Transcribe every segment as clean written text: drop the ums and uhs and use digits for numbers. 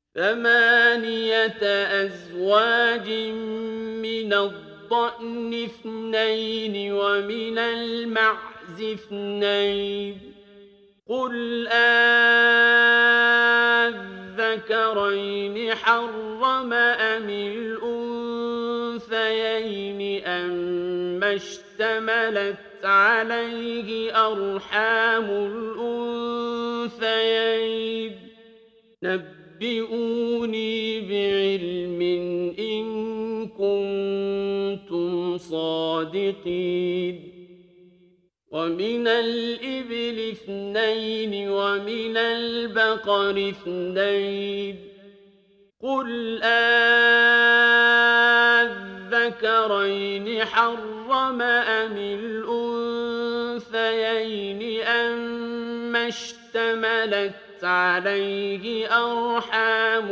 ثمانية أزواج من الضأن اثنين ومن المعز اثنين قل أذكرين حرم أم الأنثيين أما اشتملت عليه أرحام الأنثيين نبئوني بعلم إن كنتم صادقين ومن الإبل اثنين ومن البقر اثنين قل أذكرين حرم أم الأنثيين أما اشتملت عليه أرحام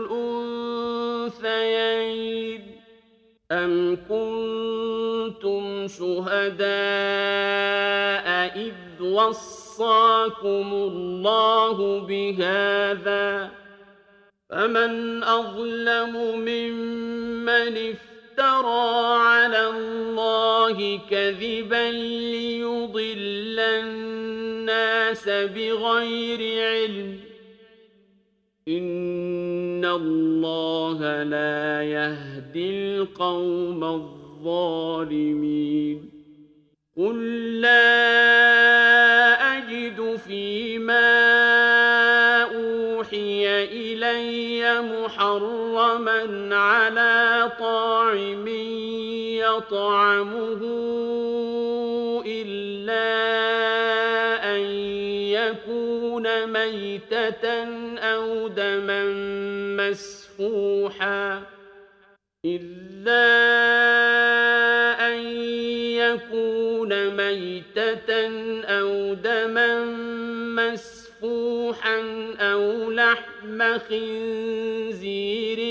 الأنثيين أم كنتم شهداء إذ وصاكم الله بهذا فمن أظلم ممن افترى على الله كذبا ليضل الناس بغير علم إن الله لا يهدي القوم الظالمين قل لا أجد فيما أوحي إلي محرما على طاعم يطعمه إلا أن يكون ميتة أو دما مسفوحا أو دما مسفوحا أو لحم خنزير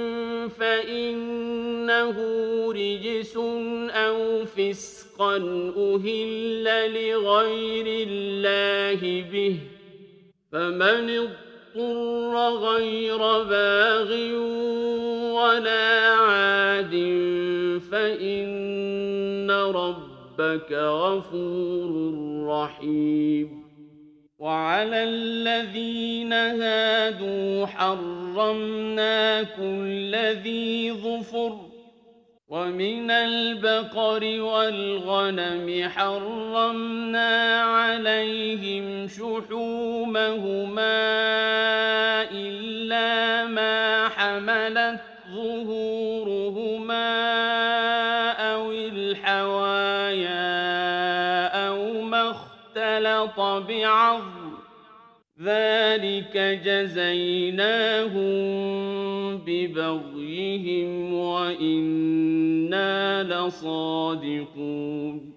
فإنه رجس أو فسقا أهل لغير الله به فمن اضطر غير باغ ولا عاد فإن ربك غفور رحيم وعلى الذين هادوا حرمنا كل ذي ظفر ومن البقر والغنم حرمنا عليهم شحومهما إلا ما حملت ظهورهما أو الحوايا أو ما اختلط بعظم ذلك جزيناهم ببغيهم وإنا لصادقون